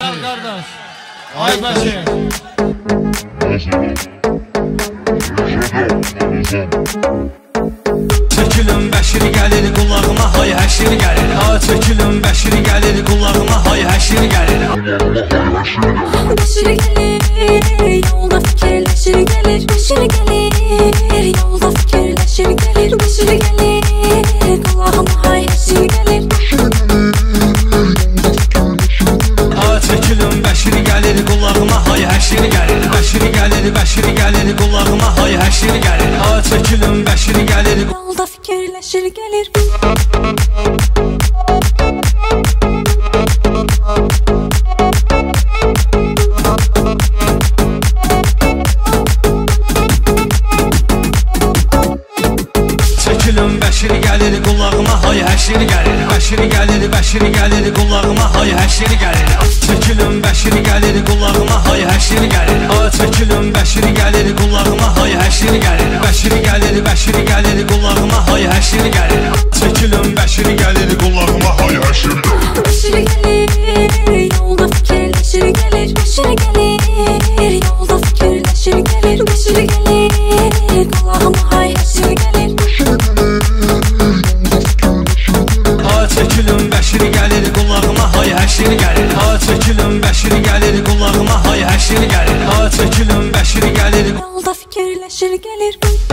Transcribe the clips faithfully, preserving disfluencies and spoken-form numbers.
Gel kardeş. Ay Bəşir. Çəkilin Bəşir gəlir qulağıma hay həşir gəlir. Ha çəkilin Bəşir gəlir qulağıma hay həşir gəlir. Bəşir gəlir, yolda fikirləşir gəlir. Bəşir gəlir, yolda fikirləşir gəlir. Bəşir gəlir, qulağıma hay həşir gəlir. Ha çəkilin Bəşir gəlir qulağıma hay həşir gəlir. Bəşir gəlir, Bəşir gəlir qulağıma hay həşir gəlir. Ha çəkilin Bəşir gəlir. Yolda fikirləşir gəlir. Çəkilin Bəşir gəlir qulağıma hay həşir gəlir. Bəşir gəlir, Bəşir gəlir qulağıma hay həşir gəlir. Çəkilin Bəşir gəlir qulağıma hay həşir gəlir. Ha çəkilin Bəşir gəlir qulağıma hay həşir gəlir. Bəşir gəlir, Bəşir gəlir qulağıma hay həşir gəlir. Çəkilin Bəşir gəlir qulağıma hay həşir gəlir. Bəşir gəlir, yolda fikirləşir gəlir. Bəşir gəlir, yolda fikirləşir gəlir. Bəşir gəlir, qulağıma hay həşir gəlir. Ha çəkilin Bəşir gəlir qulağıma hay həşir gəlir. Ha çəkilin Bəşir gəlir qulağıma hay həşir gəlir. Ha çəkilin Bəşir gəlir. Yolda fikirləşir gəlir.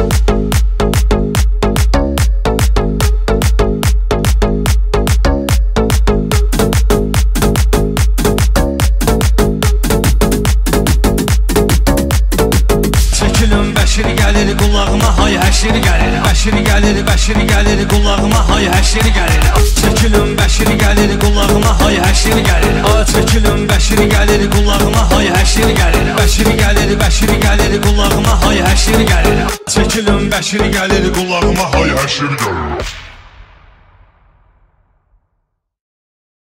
Çəkilin Bəşir gəlir qulağıma hay həşir gəlir. Bəşir gəlir, Bəşir gəlir qulağıma hay həşir gəlir. Çəkilin Bəşir gəlir qulağıma hay həşir gəlir. Ha çəkilin Bəşir gəlir qulağıma hay həşir gəlir. Bəşir gəlir, Bəşir gəlir qulağıma hay həşir gəlir. Çəkilin Bəşir gəlir qulağıma hay həşir gəlir.